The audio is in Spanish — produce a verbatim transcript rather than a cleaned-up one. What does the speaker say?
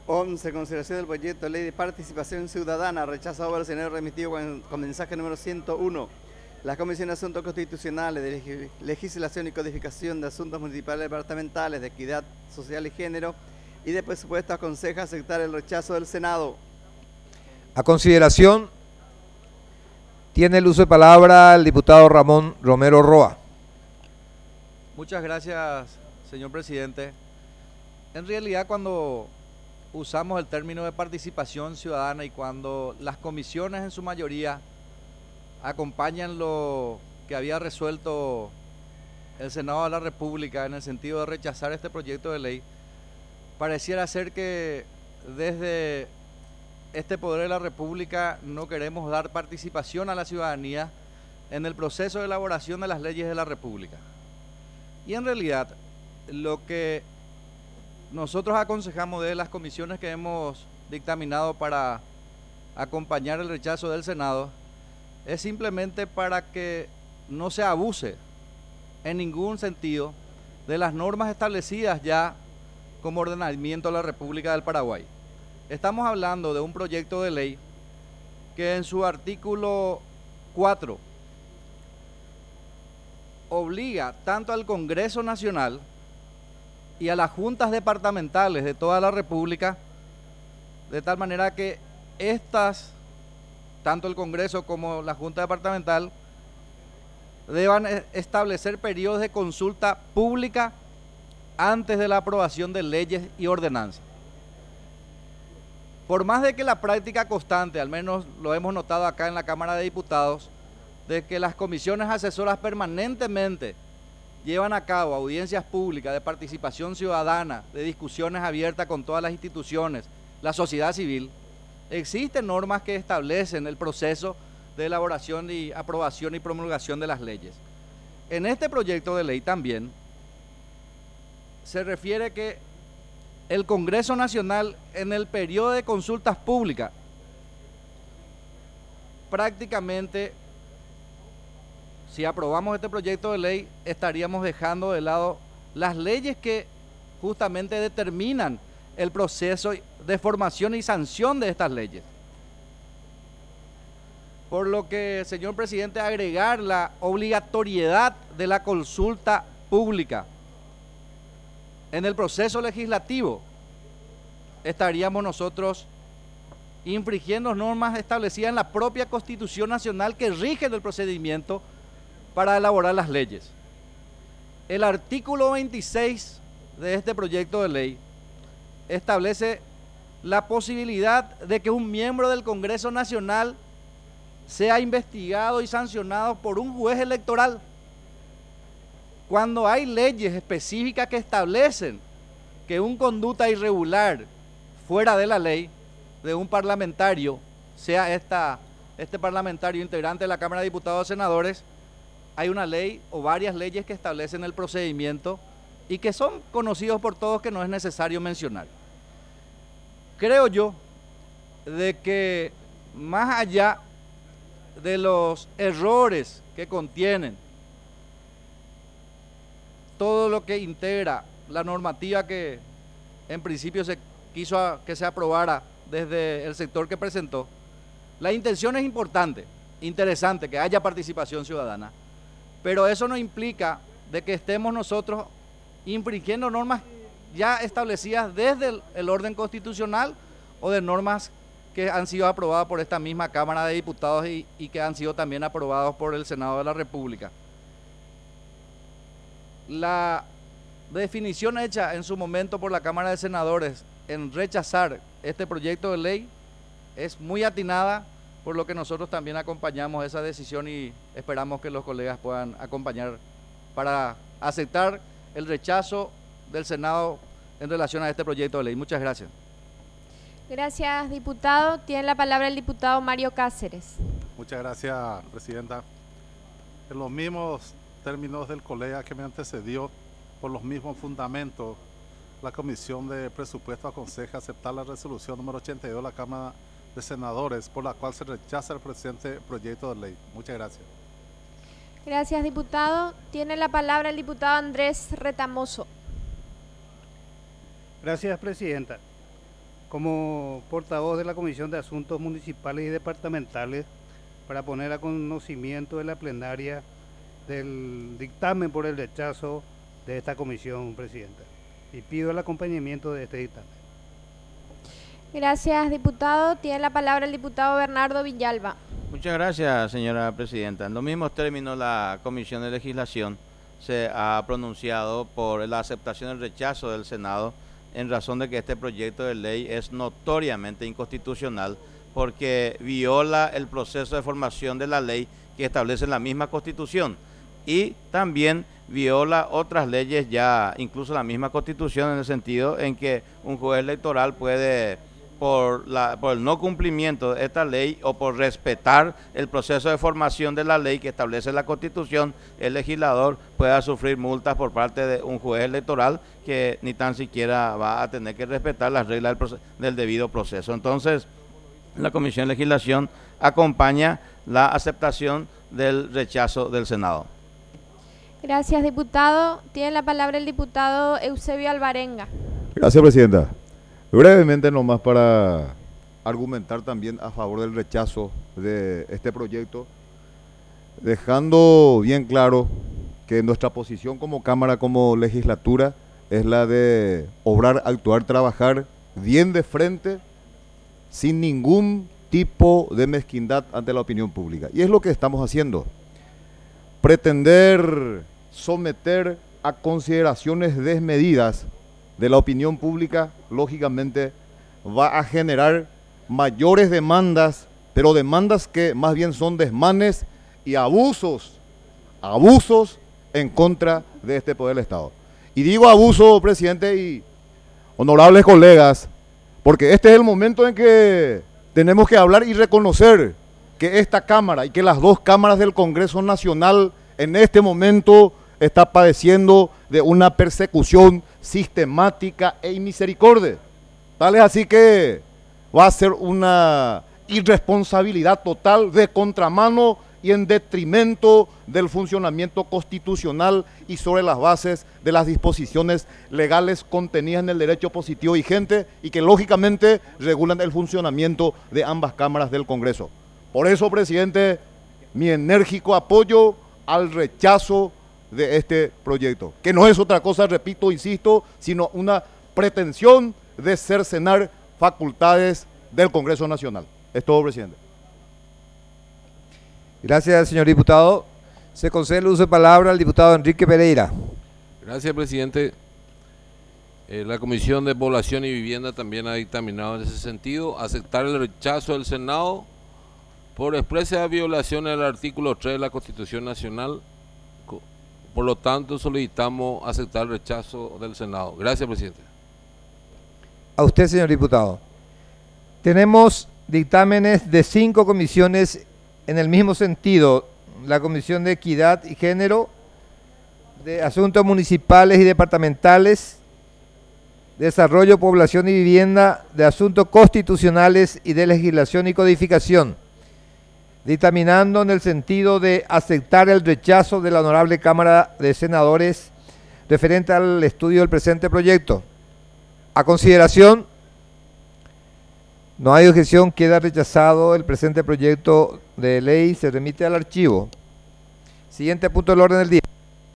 once. Consideración del proyecto de ley de participación ciudadana, rechazado por el Senado, remitido con, con mensaje número ciento uno. La Comisión de Asuntos Constitucionales, de Legislación y Codificación de Asuntos Municipales y Departamentales, de Equidad Social y Género y de Presupuesto aconseja aceptar el rechazo del Senado. A consideración, tiene el uso de palabra el diputado Ramón Romero Roa. Muchas gracias, señor presidente. En realidad, cuando usamos el término de participación ciudadana y cuando las comisiones en su mayoría acompañan lo que había resuelto el Senado de la República en el sentido de rechazar este proyecto de ley, pareciera ser que desde este poder de la República no queremos dar participación a la ciudadanía en el proceso de elaboración de las leyes de la República. Y en realidad, lo que nosotros aconsejamos de las comisiones que hemos dictaminado para acompañar el rechazo del Senado es simplemente para que no se abuse en ningún sentido de las normas establecidas ya como ordenamiento de la República del Paraguay. Estamos hablando de un proyecto de ley que en su artículo cuatro obliga tanto al Congreso Nacional y a las juntas departamentales de toda la República, de tal manera que estas, tanto el Congreso como la Junta Departamental, deban establecer periodos de consulta pública antes de la aprobación de leyes y ordenanzas. Por más de que la práctica constante, al menos lo hemos notado acá en la Cámara de Diputados, de que las comisiones asesoras permanentemente llevan a cabo audiencias públicas de participación ciudadana, de discusiones abiertas con todas las instituciones, la sociedad civil, existen normas que establecen el proceso de elaboración y aprobación y promulgación de las leyes. En este proyecto de ley también se refiere que el Congreso Nacional en el periodo de consultas públicas prácticamente, si aprobamos este proyecto de ley, estaríamos dejando de lado las leyes que justamente determinan el proceso de formación y sanción de estas leyes. Por lo que, señor presidente, agregar la obligatoriedad de la consulta pública en el proceso legislativo, estaríamos nosotros infringiendo normas establecidas en la propia Constitución Nacional que rigen el procedimiento para elaborar las leyes. El artículo veintiséis de este proyecto de ley establece la posibilidad de que un miembro del Congreso Nacional sea investigado y sancionado por un juez electoral cuando hay leyes específicas que establecen que un conducta irregular fuera de la ley de un parlamentario, sea esta, este parlamentario integrante de la Cámara de Diputados o Senadores, hay una ley o varias leyes que establecen el procedimiento y que son conocidos por todos, que no es necesario mencionar. Creo yo de que más allá de los errores que contienen todo lo que integra la normativa que en principio se quiso a, que se aprobara desde el sector que presentó, la intención es importante, interesante, que haya participación ciudadana, pero eso no implica de que estemos nosotros infringiendo normas ya establecidas desde el, el orden constitucional o de normas que han sido aprobadas por esta misma Cámara de Diputados y, y que han sido también aprobados por el Senado de la República. La definición hecha en su momento por la Cámara de Senadores en rechazar este proyecto de ley es muy atinada, por lo que nosotros también acompañamos esa decisión y esperamos que los colegas puedan acompañar para aceptar el rechazo del Senado en relación a este proyecto de ley. Muchas gracias. Gracias, diputado. Tiene la palabra el diputado Mario Cáceres. Muchas gracias, presidenta. En los mismos términos del colega que me antecedió, por los mismos fundamentos, la Comisión de Presupuesto aconseja aceptar la resolución número ochenta y dos de la Cámara de Senadores, por la cual se rechaza el presente proyecto de ley. Muchas gracias. Gracias, diputado. Tiene la palabra el diputado Andrés Retamoso. Gracias, presidenta. como portavoz de la Comisión de Asuntos Municipales y Departamentales para poner a conocimiento de la plenaria del dictamen por el rechazo de esta comisión, Presidenta. Y pido el acompañamiento de este dictamen. Gracias, diputado. Tiene la palabra el diputado Bernardo Villalba. Muchas gracias, señora presidenta. En los mismos términos, la Comisión de Legislación se ha pronunciado por la aceptación del rechazo del Senado en razón de que este proyecto de ley es notoriamente inconstitucional porque viola el proceso de formación de la ley que establece la misma Constitución y también viola otras leyes ya, incluso la misma Constitución, en el sentido en que un juez electoral puede, por, la, por el no cumplimiento de esta ley o por respetar el proceso de formación de la ley que establece la Constitución, el legislador pueda sufrir multas por parte de un juez electoral que ni tan siquiera va a tener que respetar las reglas del, del debido proceso. Entonces, la Comisión de Legislación acompaña la aceptación del rechazo del Senado. Gracias, diputado. Tiene la palabra el diputado Eusebio Alvarenga. Gracias, Presidenta. Brevemente nomás para argumentar también a favor del rechazo de este proyecto, dejando bien claro que nuestra posición como Cámara, como legislatura, es la de obrar, actuar, trabajar bien de frente, sin ningún tipo de mezquindad ante la opinión pública. Y es lo que estamos haciendo. Pretender someter a consideraciones desmedidas de la opinión pública, lógicamente va a generar mayores demandas, pero demandas que más bien son desmanes y abusos, abusos en contra de este poder del Estado. Y digo abuso, presidente y honorables colegas, porque este es el momento en que tenemos que hablar y reconocer que esta Cámara y que las dos cámaras del Congreso Nacional en este momento está padeciendo de una persecución sistemática e inmisericordia. Tal es así que va a ser una irresponsabilidad total de contramano y en detrimento del funcionamiento constitucional y sobre las bases de las disposiciones legales contenidas en el derecho positivo vigente y que lógicamente regulan el funcionamiento de ambas cámaras del Congreso. Por eso, presidente, mi enérgico apoyo al rechazo de este proyecto, que no es otra cosa, repito, insisto, sino una pretensión de cercenar facultades del Congreso Nacional. Es todo, presidente. Gracias, señor diputado. Se concede el uso de palabra al diputado Enrique Pereira. Gracias, presidente. Eh, la Comisión de Población y Vivienda también ha dictaminado en ese sentido aceptar el rechazo del Senado por expresa violación del artículo tres de la Constitución Nacional. Por lo tanto, solicitamos aceptar el rechazo del Senado. Gracias, presidente. A usted, señor diputado. Tenemos dictámenes de cinco comisiones en el mismo sentido: la Comisión de Equidad y Género, de Asuntos Municipales y Departamentales, Desarrollo, Población y Vivienda, de Asuntos Constitucionales y de Legislación y Codificación, dictaminando en el sentido de aceptar el rechazo de la Honorable Cámara de Senadores referente al estudio del presente proyecto. A consideración, no hay objeción, queda rechazado el presente proyecto de ley, se remite al archivo. Siguiente punto del orden del día.